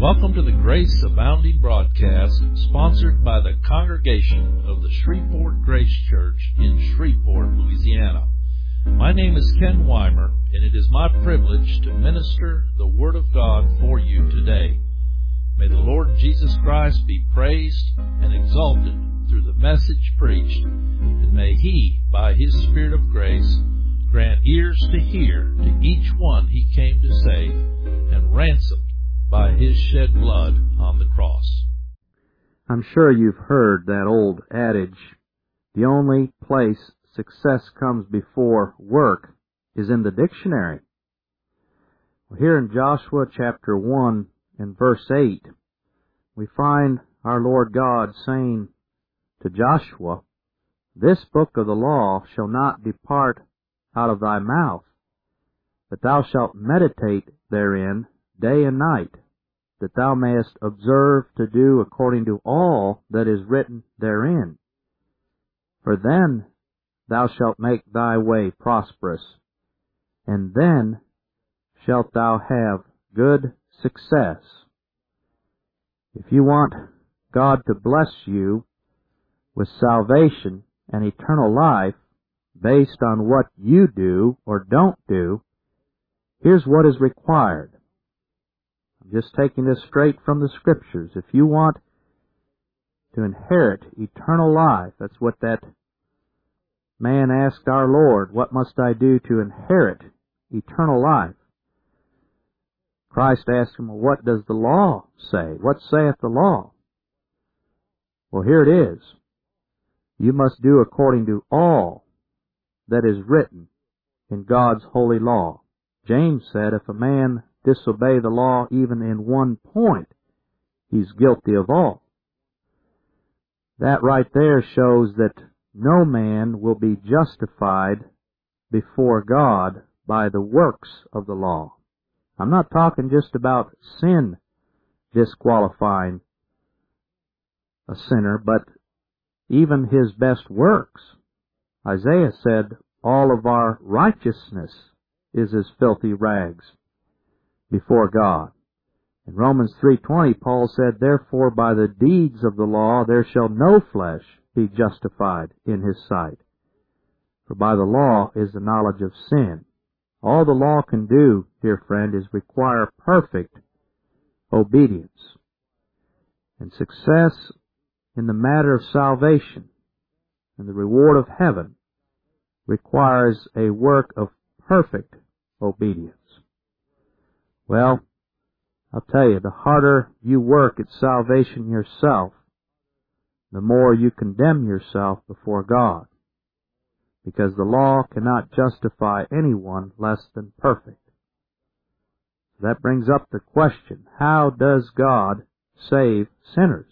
Welcome to the Grace Abounding broadcast, sponsored by the congregation of the Shreveport Grace Church in Shreveport, Louisiana. My name is Ken Weimer, and it is my privilege to minister the Word of God for you today. May the Lord Jesus Christ be praised and exalted through the message preached, and may He, by His Spirit of grace, grant ears to hear to each one He came to save, and ransom by His shed blood on the cross. I'm sure you've heard that old adage, the only place success comes before work is in the dictionary. Well, here in Joshua chapter 1 and verse 8, we find our Lord God saying to Joshua, "This book of the law shall not depart out of thy mouth, but thou shalt meditate therein day and night, that thou mayest observe to do according to all that is written therein. For then thou shalt make thy way prosperous, and then shalt thou have good success." If you want God to bless you with salvation and eternal life based on what you do or don't do, here's what is required. I'm just taking this straight from the Scriptures. If you want to inherit eternal life, that's what that man asked our Lord, "What must I do to inherit eternal life?" Christ asked him, "Well, what does the law say? What saith the law?" Well, here it is. You must do according to all that is written in God's holy law. James said, if a man disobey the law even in one point, he's guilty of all. That right there shows that no man will be justified before God by the works of the law. I'm not talking just about sin disqualifying a sinner, but even his best works. Isaiah said, all of our righteousness is as filthy rags before God. In Romans 3:20, Paul said, "Therefore by the deeds of the law there shall no flesh be justified in his sight. For by the law is the knowledge of sin." All the law can do, dear friend, is require perfect obedience. And success in the matter of salvation and the reward of heaven requires a work of perfect obedience. Well, I'll tell you, the harder you work at salvation yourself, the more you condemn yourself before God, because the law cannot justify anyone less than perfect. That brings up the question, how does God save sinners?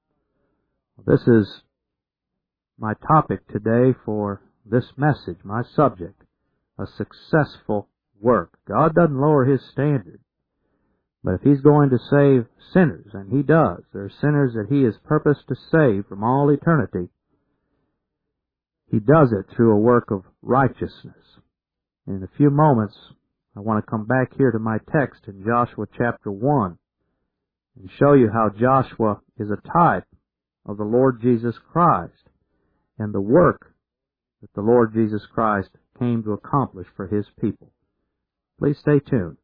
This is my topic today for this message, my subject, a successful work. God doesn't lower His standard. But if He's going to save sinners, and He does, there are sinners that He has purposed to save from all eternity, He does it through a work of righteousness. And in a few moments, I want to come back here to my text in Joshua chapter 1 and show you how Joshua is a type of the Lord Jesus Christ and the work that the Lord Jesus Christ came to accomplish for His people. Please stay tuned.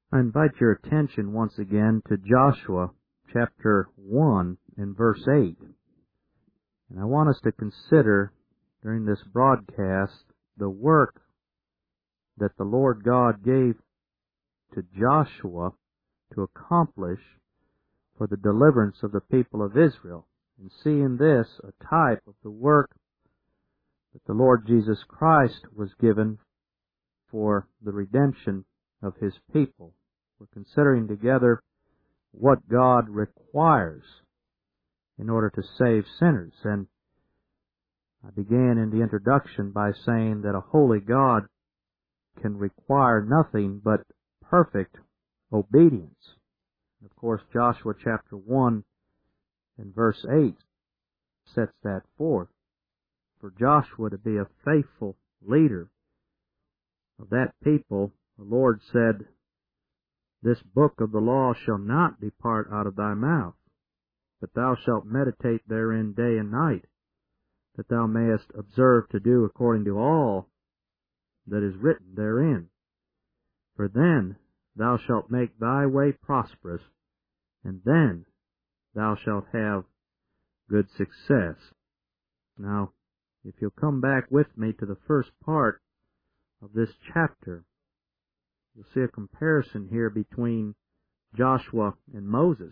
I invite your attention once again to Joshua chapter 1 and verse 8. And I want us to consider during this broadcast the work that the Lord God gave to Joshua to accomplish for the deliverance of the people of Israel, and see in this a type of the work that the Lord Jesus Christ was given for the redemption of His people. We're considering together what God requires in order to save sinners. And I began in the introduction by saying that a holy God can require nothing but perfect obedience. Of course, Joshua chapter 1 and verse 8 sets that forth. For Joshua to be a faithful leader of that people, the Lord said, "This book of the law shall not depart out of thy mouth, but thou shalt meditate therein day and night, that thou mayest observe to do according to all that is written therein. For then thou shalt make thy way prosperous, and then thou shalt have good success." Now, if you'll come back with me to the first part of this chapter, you'll see a comparison here between Joshua and Moses.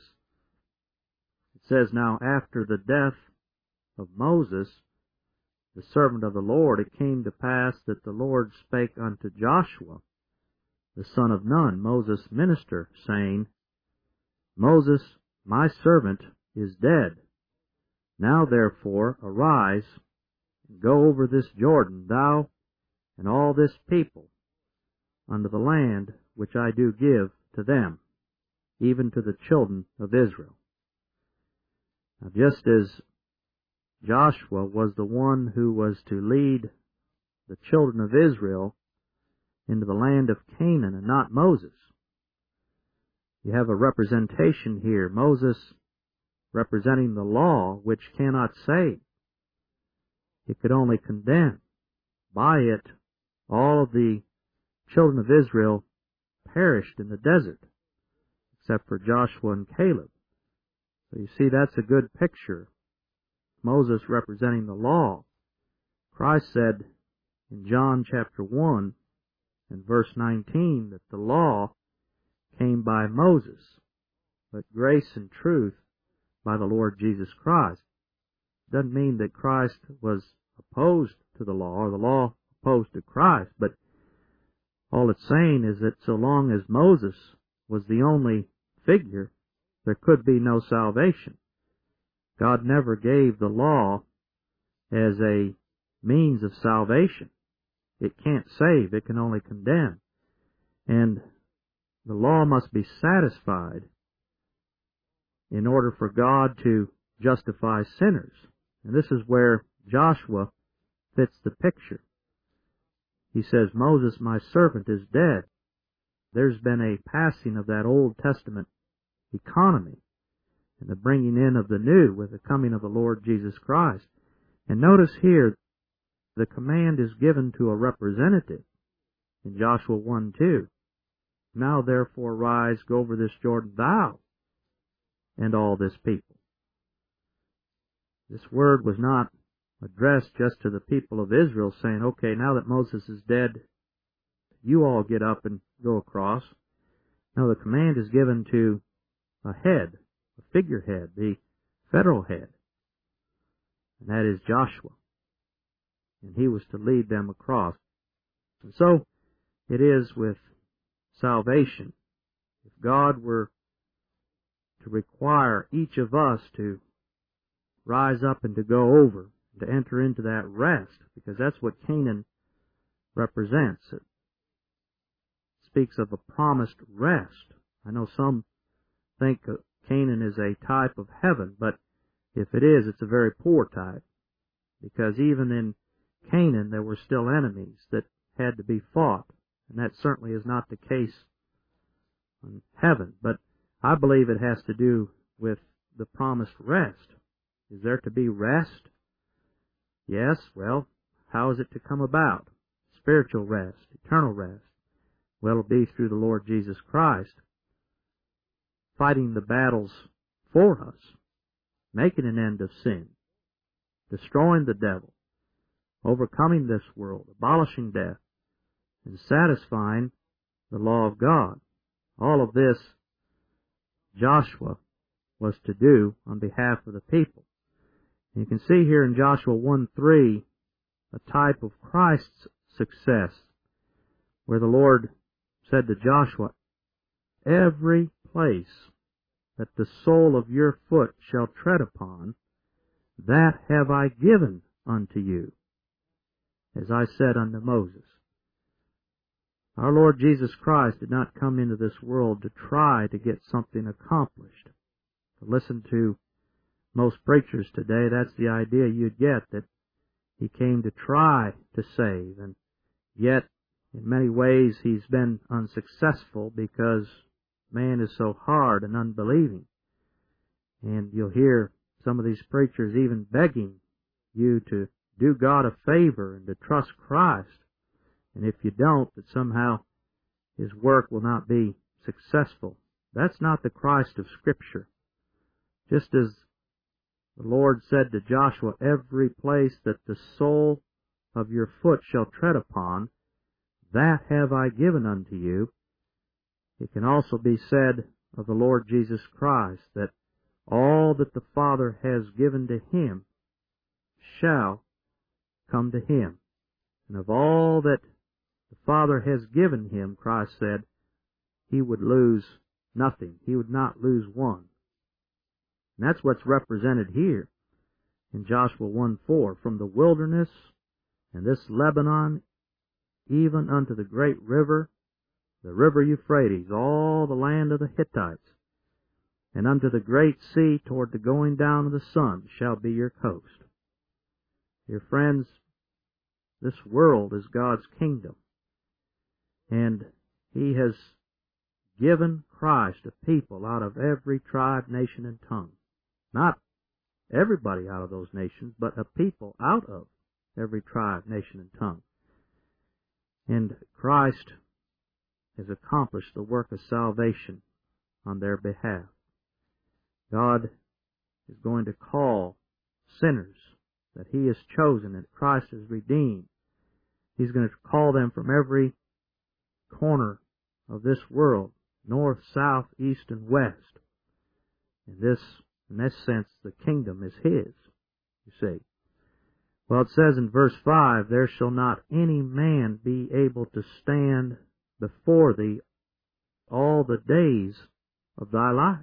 It says, "Now after the death of Moses, the servant of the Lord, it came to pass that the Lord spake unto Joshua, the son of Nun, Moses' minister, saying, Moses, my servant, is dead. Now therefore arise, and go over this Jordan, thou and all this people, unto the land which I do give to them, even to the children of Israel." Now, just as Joshua was the one who was to lead the children of Israel into the land of Canaan and not Moses, you have a representation here. Moses representing the law, which cannot save. It could only condemn. By it, all of the children of Israel perished in the desert, except for Joshua and Caleb. So you see, that's a good picture. Moses representing the law. Christ said in John chapter 1 and verse 19 that the law came by Moses, but grace and truth by the Lord Jesus Christ. It doesn't mean that Christ was opposed to the law or the law opposed to Christ, but all it's saying is that so long as Moses was the only figure, there could be no salvation. God never gave the law as a means of salvation. It can't save, it can only condemn. And the law must be satisfied in order for God to justify sinners. And this is where Joshua fits the picture. He says, Moses, my servant, is dead. There's been a passing of that Old Testament economy and the bringing in of the new with the coming of the Lord Jesus Christ. And notice here, the command is given to a representative in Joshua 1:2. Now therefore rise, go over this Jordan, thou and all this people. This word was not addressed just to the people of Israel, saying, okay, now that Moses is dead, you all get up and go across. No, the command is given to a head, a figurehead, the federal head, and that is Joshua. And he was to lead them across. And so it is with salvation. If God were to require each of us to rise up and to go over, to enter into that rest, because that's what Canaan represents. It speaks of a promised rest. I know some think Canaan is a type of heaven, but if it is, it's a very poor type, because even in Canaan there were still enemies that had to be fought, and that certainly is not the case in heaven. But I believe it has to do with the promised rest. Is there to be rest? Yes. Well, how is it to come about? Spiritual rest, eternal rest. Well, it'll be through the Lord Jesus Christ fighting the battles for us, making an end of sin, destroying the devil, overcoming this world, abolishing death, and satisfying the law of God. All of this Joshua was to do on behalf of the people. And you can see here in Joshua 1:3 a type of Christ's success, where the Lord said to Joshua, "Every place that the sole of your foot shall tread upon, that have I given unto you, as I said unto Moses." Our Lord Jesus Christ did not come into this world to try to get something accomplished. To listen to most preachers today, that's the idea you'd get, that He came to try to save, and yet in many ways He's been unsuccessful because man is so hard and unbelieving. And you'll hear some of these preachers even begging you to do God a favor and to trust Christ. And if you don't, that somehow His work will not be successful. That's not the Christ of Scripture. Just as the Lord said to Joshua, "Every place that the sole of your foot shall tread upon, that have I given unto you," it can also be said of the Lord Jesus Christ that all that the Father has given to Him shall come to Him. And of all that the Father has given Him, Christ said, He would lose nothing. He would not lose one. And that's what's represented here in Joshua 1:4. From the wilderness and this Lebanon, even unto the great river, the river Euphrates, all the land of the Hittites, and unto the great sea toward the going down of the sun shall be your coast. Dear friends, this world is God's kingdom, and He has given Christ a people out of every tribe, nation, and tongue. Not everybody out of those nations, but a people out of every tribe, nation, and tongue. And Christ has accomplished the work of salvation on their behalf. God is going to call sinners that He has chosen and Christ has redeemed. He's going to call them from every corner of this world, north, south, east, and west. In this sense, the kingdom is His, you see. Well, it says in verse 5, "There shall not any man be able to stand before thee all the days of thy life.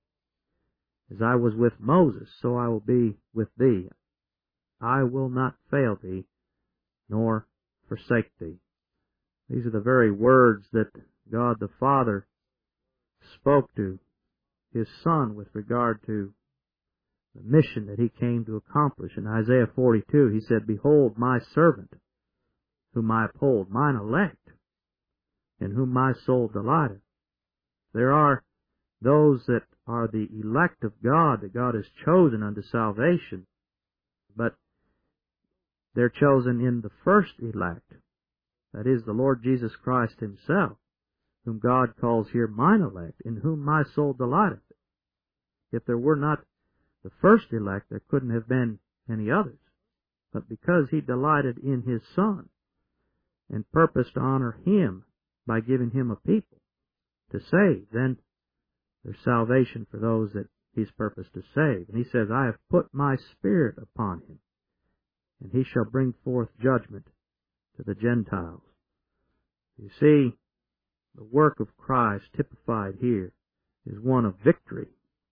As I was with Moses, so I will be with thee. I will not fail thee, nor forsake thee." These are the very words that God the Father spoke to His Son with regard to the mission that He came to accomplish. In Isaiah 42, He said, "Behold, my servant, whom I uphold, mine elect, in whom my soul delighteth." There are those that are the elect of God, that God has chosen unto salvation, but they're chosen in the first elect, that is, the Lord Jesus Christ Himself, whom God calls here mine elect, in whom my soul delighteth. If there were not the first elect, there couldn't have been any others. But because He delighted in His Son and purposed to honor Him by giving Him a people to save, then there's salvation for those that He's purposed to save. And He says, "I have put my Spirit upon Him, and He shall bring forth judgment to the Gentiles." You see, the work of Christ typified here is one of victory.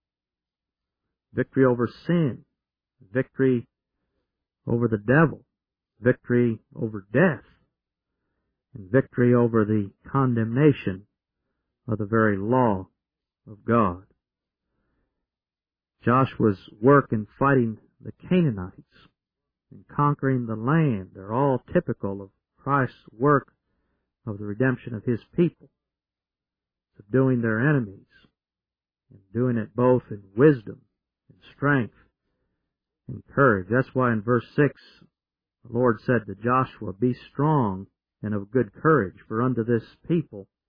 Victory over sin, victory over the devil, victory over death, and victory over the condemnation of the very law of God. Joshua's work in fighting the Canaanites and conquering the land, they're all typical of Christ's work of the redemption of His people, subduing their enemies, and doing it both in wisdom and strength and courage. That's why in verse 6, the Lord said to Joshua, "Be strong and of good courage, for unto this people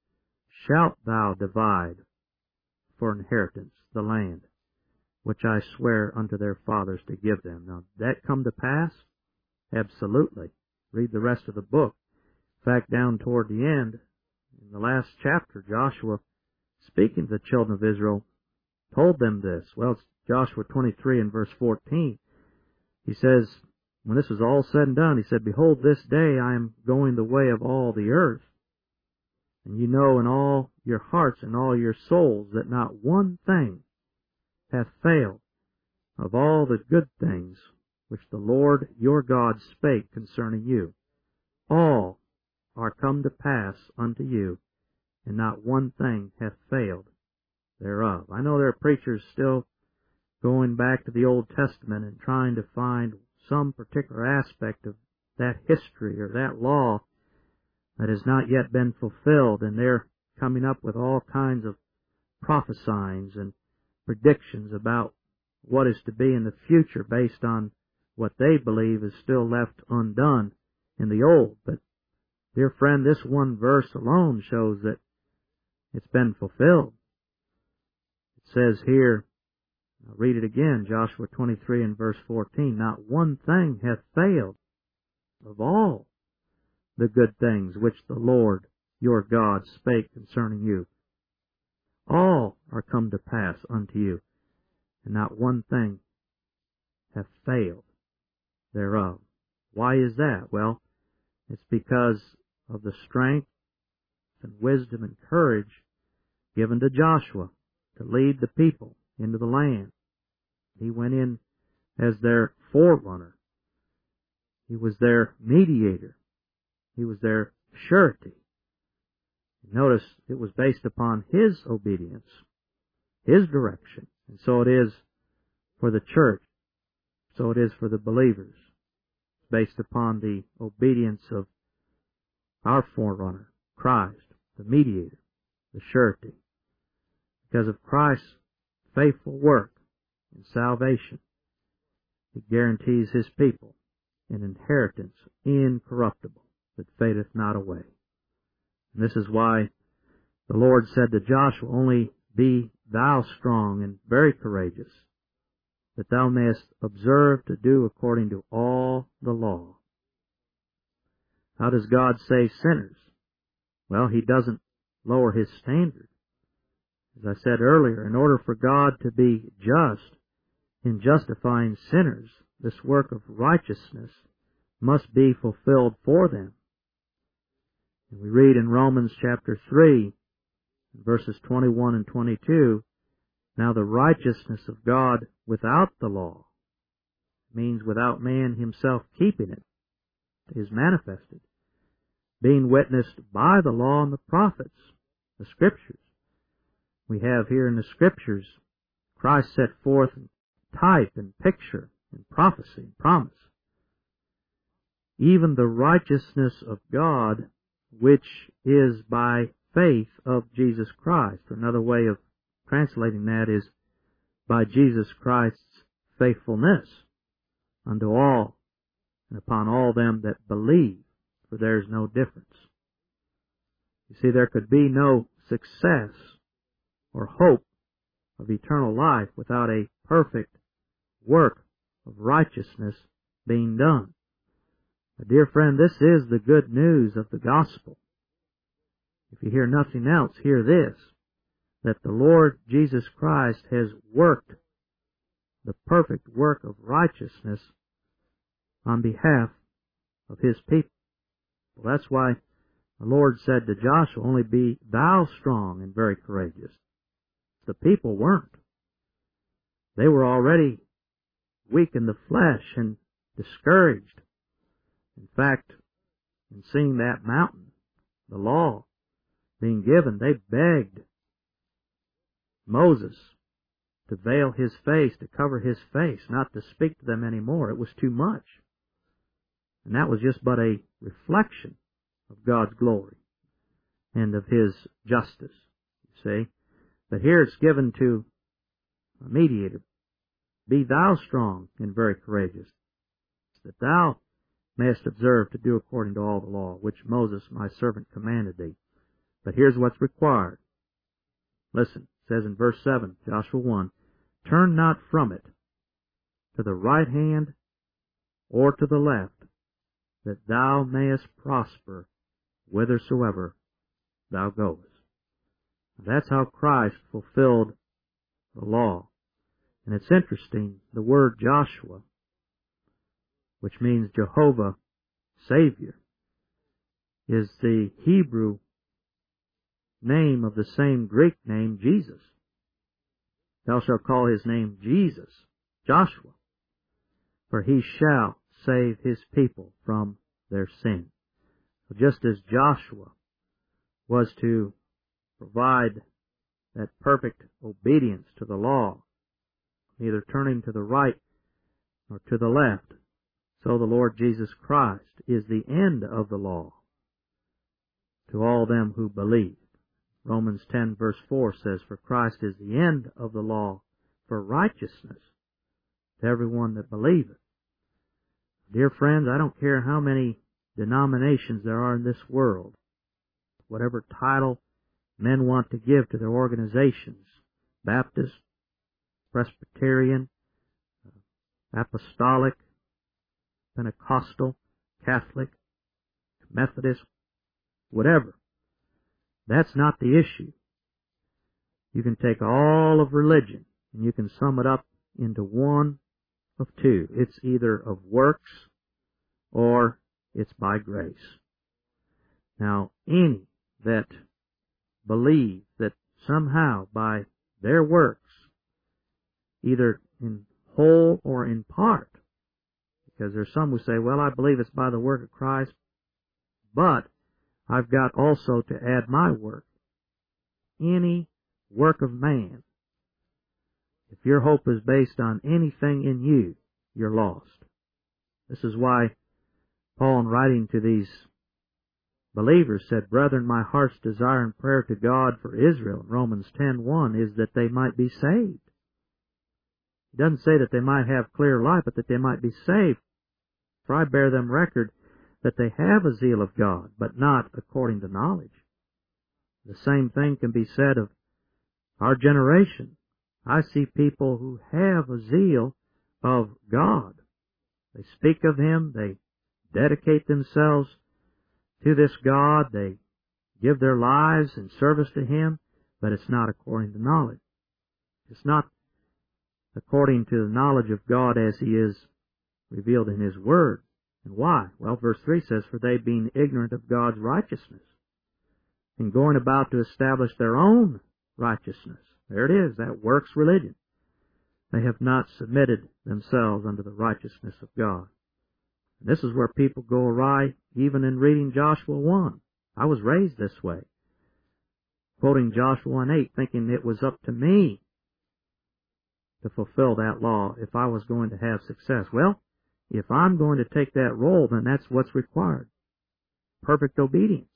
shalt thou divide for inheritance the land which I swear unto their fathers to give them. Now, did that come to pass? Absolutely. Read the rest of the book. In fact, down toward the end, in the last chapter, Joshua, speaking to the children of Israel, told them this. Well, it's Joshua 23 and verse 14. He says, when this is all said and done, he said, Behold, this day I am going the way of all the earth. And you know in all your hearts and all your souls that not one thing hath failed of all the good things which the Lord your God spake concerning you. All are come to pass unto you, and not one thing hath failed thereof. I know there are preachers still going back to the Old Testament and trying to find some particular aspect of that history or that law that has not yet been fulfilled, and they're coming up with all kinds of prophesyings and predictions about what is to be in the future based on what they believe is still left undone in the old. But, dear friend, this one verse alone shows that it's been fulfilled. It says here, I'll read it again, Joshua 23 and verse 14, Not one thing hath failed of all the good things which the Lord your God spake concerning you. All are come to pass unto you, and not one thing hath failed thereof. Why is that? Well, it's because of the strength and wisdom and courage given to Joshua to lead the people into the land. He went in as their forerunner. He was their mediator. He was their surety. Notice it was based upon his obedience, his direction. And so it is for the church. So it is for the believers. It's based upon the obedience of our forerunner, Christ, the mediator, the surety. Because of Christ's faithful work in salvation, He guarantees His people an inheritance incorruptible that fadeth not away. And this is why the Lord said to Joshua, Only be thou strong and very courageous, that thou mayest observe to do according to all the law. How does God save sinners? Well, He doesn't lower His standard. As I said earlier, in order for God to be just in justifying sinners, this work of righteousness must be fulfilled for them. And we read in Romans chapter 3, verses 21 and 22, Now the righteousness of God without the law, means without man himself keeping it, is manifested, being witnessed by the law and the prophets, the Scriptures. We have here in the Scriptures Christ set forth in type and picture and prophecy and promise. Even the righteousness of God, which is by faith of Jesus Christ. Or another way of translating that is by Jesus Christ's faithfulness unto all and upon all them that believe, for there is no difference. You see, there could be no success or hope of eternal life without a perfect work of righteousness being done. But dear friend, this is the good news of the gospel. If you hear nothing else, hear this, that the Lord Jesus Christ has worked the perfect work of righteousness on behalf of His people. Well, that's why the Lord said to Joshua, Only be thou strong and very courageous. The people weren't. They were already weak in the flesh and discouraged. In fact, in seeing that mountain, the law being given, they begged Moses to veil his face, to cover his face, not to speak to them anymore. It was too much. And that was just but a reflection of God's glory and of His justice, you see. But here it's given to a mediator. Be thou strong and very courageous, that thou mayest observe to do according to all the law, which Moses my servant commanded thee. But here's what's required. Listen, it says in verse 7, Joshua 1, "Turn not from it to the right hand or to the left, that thou mayest prosper whithersoever thou goest." That's how Christ fulfilled the law. And it's interesting, the word Joshua, which means Jehovah Savior, is the Hebrew name of the same Greek name, Jesus. Thou shalt call his name Jesus, Joshua, for he shall save his people from their sin. So just as Joshua was to provide that perfect obedience to the law, neither turning to the right nor to the left, so the Lord Jesus Christ is the end of the law to all them who believe. Romans 10 verse 4 says, "For Christ is the end of the law for righteousness to everyone that believeth." Dear friends, I don't care how many denominations there are in this world, whatever title men want to give to their organizations, Baptist, Presbyterian, Apostolic, Pentecostal, Catholic, Methodist, whatever. That's not the issue. You can take all of religion and you can sum it up into one of two. It's either of works or it's by grace. Now, any that believe that somehow by their works, either in whole or in part, because there's some who say, well, I believe it's by the work of Christ, but I've got also to add my work. Any work of man, if your hope is based on anything in you, you're lost. This is why Paul, in writing to these believers, said, "Brethren, my heart's desire and prayer to God for Israel," in Romans 10:1, is that they might be saved. It doesn't say that they might have clear life, but that they might be saved. For I bear them record that they have a zeal of God, but not according to knowledge. The same thing can be said of our generation. I see people who have a zeal of God. They speak of Him, they dedicate themselves to this God, they give their lives in service to Him, but it's not according to knowledge. It's not according to the knowledge of God as He is revealed in His Word. And why? Well, verse 3 says, "For they being ignorant of God's righteousness, and going about to establish their own righteousness." There it is, that works religion. "They have not submitted themselves unto the righteousness of God." And this is where people go awry, even in reading Joshua 1. I was raised this way, quoting Joshua 1:8, thinking it was up to me to fulfill that law if I was going to have success. Well, if I'm going to take that role, then that's what's required. Perfect obedience.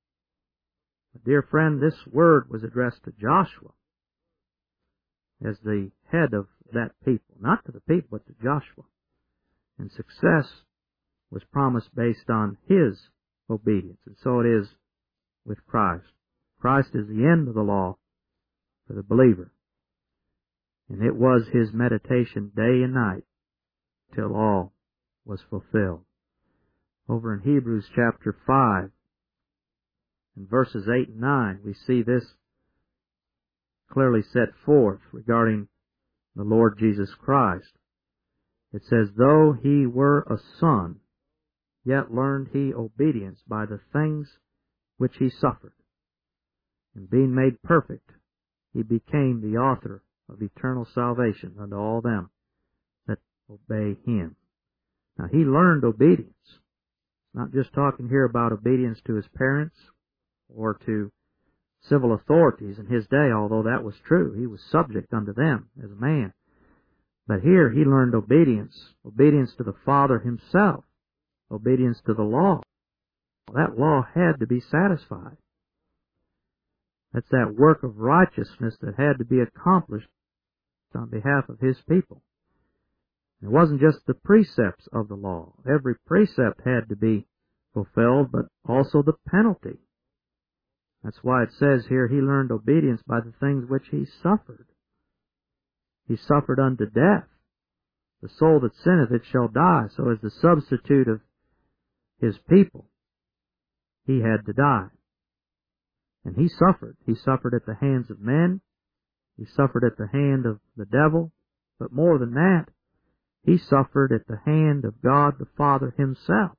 But dear friend, this word was addressed to Joshua as the head of that people. Not to the people, but to Joshua. And success was promised based on his obedience. And so it is with Christ. Christ is the end of the law for the believer. And it was his meditation day and night till all was fulfilled. Over in Hebrews chapter 5, in verses 8 and 9, we see this clearly set forth regarding the Lord Jesus Christ. It says, "Though he were a son, yet learned he obedience by the things which he suffered. And being made perfect, he became the author of eternal salvation unto all them that obey him." Now, he learned obedience. It's not just talking here about obedience to his parents or to civil authorities in his day, although that was true. He was subject unto them as a man. But here he learned obedience to the Father himself, obedience to the law. That law had to be satisfied. That's that work of righteousness that had to be accomplished on behalf of his people. It wasn't just the precepts of the law. Every precept had to be fulfilled, but also the penalty That's why it says here, he learned obedience by the things which he suffered. He suffered unto death. The soul that sinneth, it shall die. So as the substitute of his people, he had to die. And he suffered. He suffered at the hands of men. He suffered at the hand of the devil. But more than that, he suffered at the hand of God the Father himself.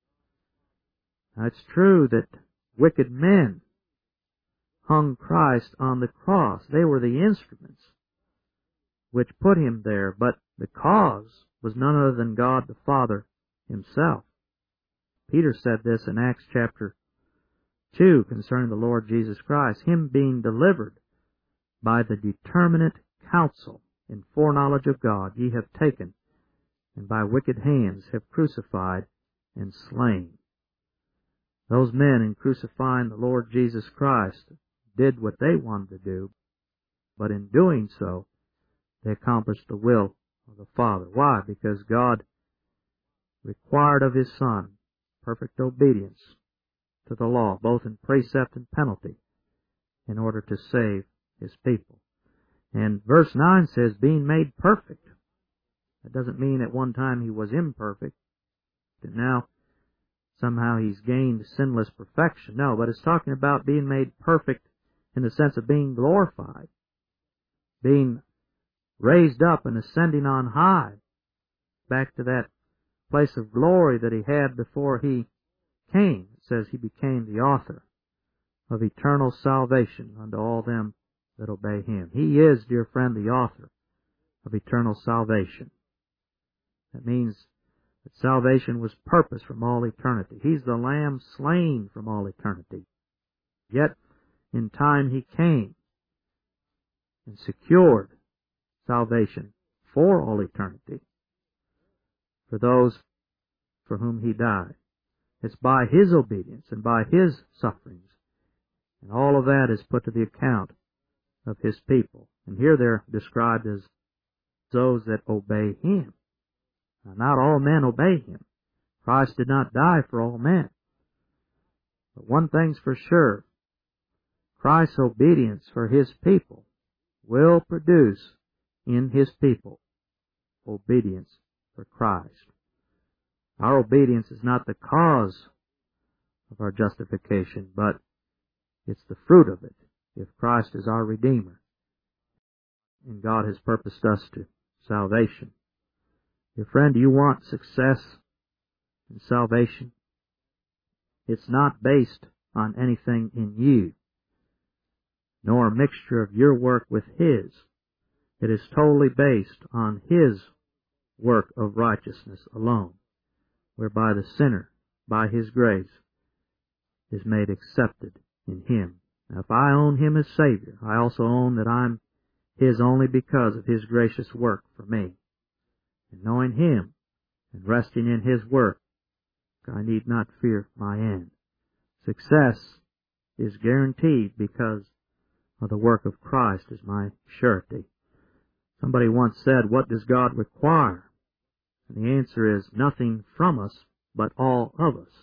Now it's true that wicked men hung Christ on the cross. They were the instruments which put him there, but the cause was none other than God the Father himself. Peter said this in Acts chapter 2 concerning the Lord Jesus Christ, him being delivered by the determinate counsel and foreknowledge of God, ye have taken, and by wicked hands have crucified and slain. Those men in crucifying the Lord Jesus Christ did what they wanted to do, but in doing so, they accomplished the will of the Father. Why? Because God required of His Son perfect obedience to the law, both in precept and penalty, in order to save His people. And verse 9 says, being made perfect. That doesn't mean at one time He was imperfect, and now somehow He's gained sinless perfection. No, but it's talking about being made perfect in the sense of being glorified, being raised up and ascending on high, back to that place of glory that He had before He came. It says He became the author of eternal salvation unto all them that obey Him. He is, dear friend, the author of eternal salvation. That means that salvation was purposed from all eternity. He's the Lamb slain from all eternity. Yet, in time He came and secured salvation for all eternity for those for whom He died. It's by His obedience and by His sufferings. And all of that is put to the account of His people. And here they're described as those that obey Him. Now, not all men obey Him. Christ did not die for all men. But one thing's for sure, Christ's obedience for His people will produce in His people obedience for Christ. Our obedience is not the cause of our justification, but it's the fruit of it, if Christ is our Redeemer. And God has purposed us to salvation. Dear friend, do you want success in salvation? It's not based on anything in you, nor a mixture of your work with His. It is totally based on His work of righteousness alone, whereby the sinner, by His grace, is made accepted in Him. Now, if I own Him as Savior, I also own that I'm His only because of His gracious work for me. And knowing Him and resting in His work, I need not fear my end. Success is guaranteed because of the work of Christ as my surety. Somebody once said, what does God require? And the answer is nothing from us, but all of us.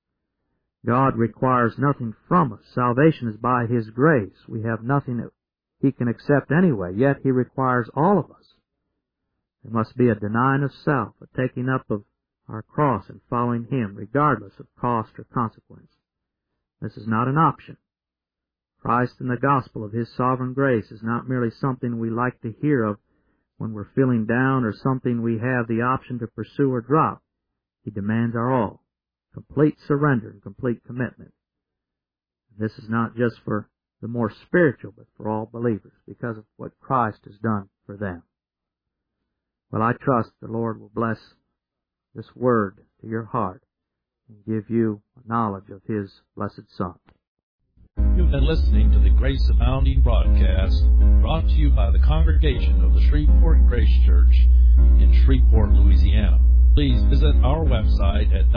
God requires nothing from us. Salvation is by His grace. We have nothing that He can accept anyway, yet He requires all of us. There must be a denying of self, a taking up of our cross and following Him, regardless of cost or consequence. This is not an option. Christ and the gospel of His sovereign grace is not merely something we like to hear of when we're feeling down or something we have the option to pursue or drop. He demands our all, complete surrender and complete commitment. This is not just for the more spiritual, but for all believers, because of what Christ has done for them. Well, I trust the Lord will bless this word to your heart and give you a knowledge of His blessed Son. You've been listening to the Grace Abounding broadcast brought to you by the congregation of the Shreveport Grace Church in Shreveport, Louisiana. Please visit our website at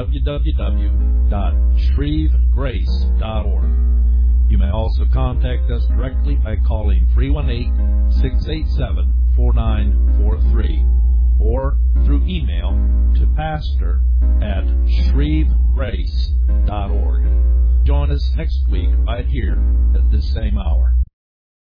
www.shrevegrace.org. You may also contact us directly by calling 318-687-4943 or through email to pastor@shrevegrace.org. Join us next week right here at this same hour.